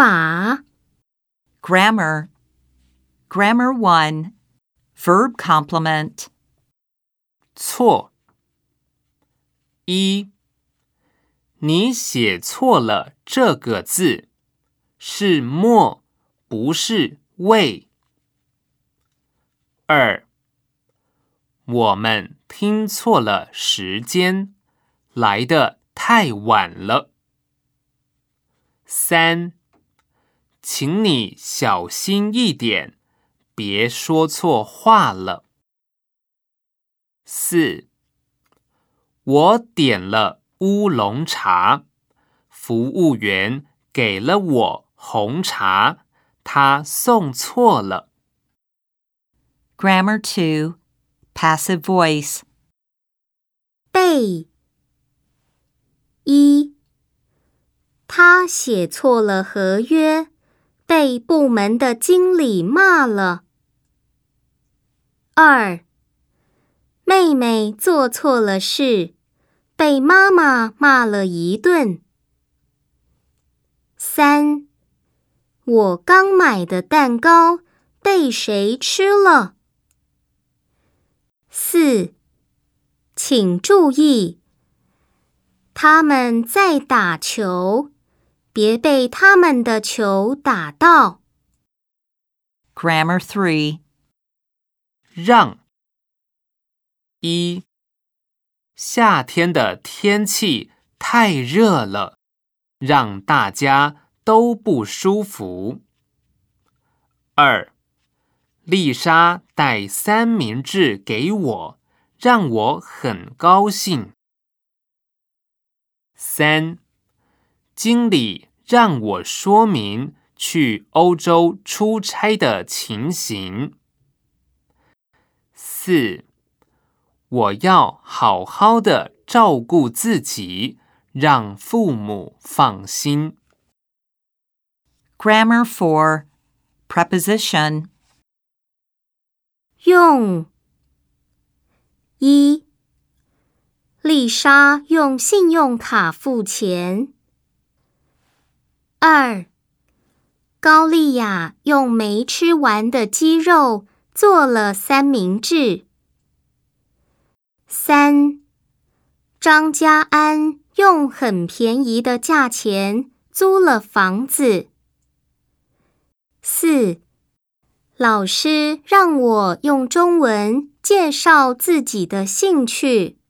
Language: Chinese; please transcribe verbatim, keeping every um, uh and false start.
法 Grammar. Grammar one. Verb complement. 错。一，你写错了这个字，是莫，不是未。二，我们听错了时间，来得太晚了。三，请你小心一点，别说错话了。四，我点了乌龙茶，服务员给了我红茶，他送错了。 Grammar two. Passive voice. 被一，他写错了合约，被部门的经理骂了。二，妹妹做错了事，被妈妈骂了一顿。三，我刚买的蛋糕被谁吃了？四，请注意，他们在打球，别被他们的球打到。 Grammar three. 让。一，夏天的天气太热了，让大家都不舒服。二，丽莎带三明治给我，让我很高兴。三，经理让我说明去欧洲出差的情形。四，我要好好的照顾自己，让父母放心。 Grammar four. Preposition. 用。一，丽莎用信用卡付钱。二，高丽雅用没吃完的鸡肉做了三明治。三，张家安用很便宜的价钱租了房子。四，老师让我用中文介绍自己的兴趣。